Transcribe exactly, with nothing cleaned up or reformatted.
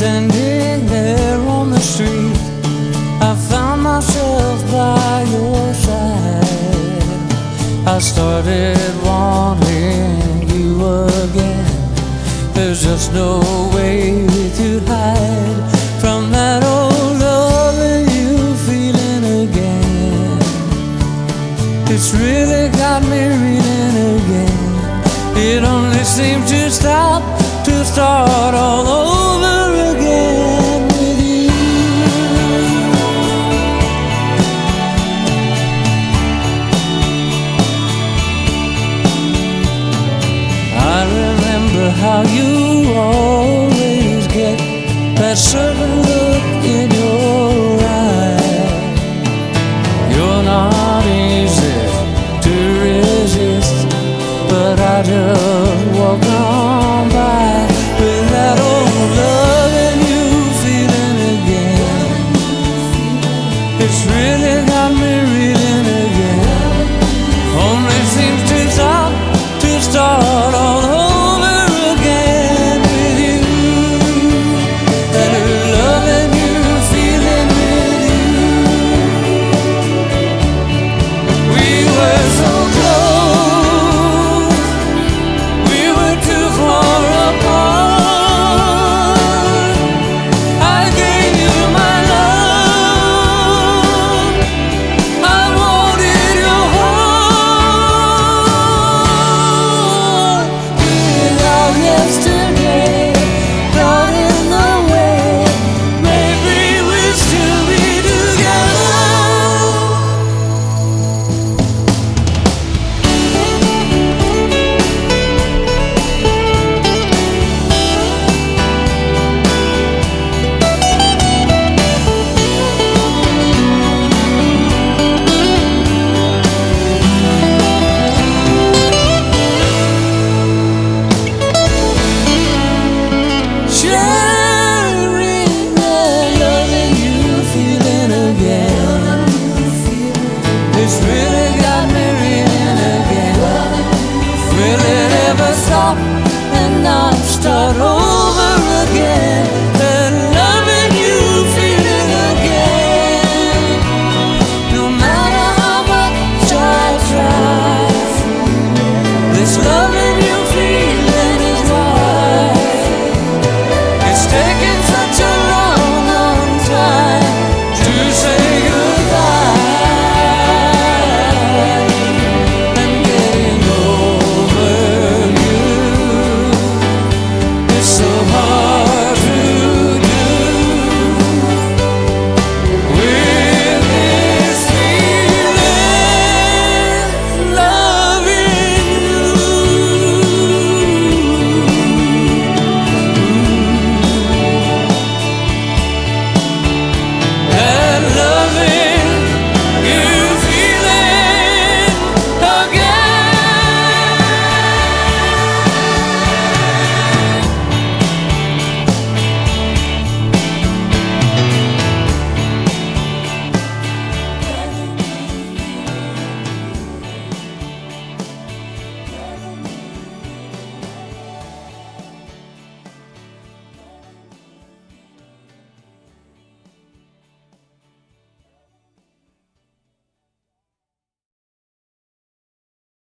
Standing there on the street, I found myself by your side. I started wanting you again. There's just no way to hide from that old love and you feeling again. It's really got me reeling again. It only seems to stop to start all over again with you. I remember how you always get that certain look in your eye. You're not easy to resist, but I just walk on by with that old love and you feeling again. It's real.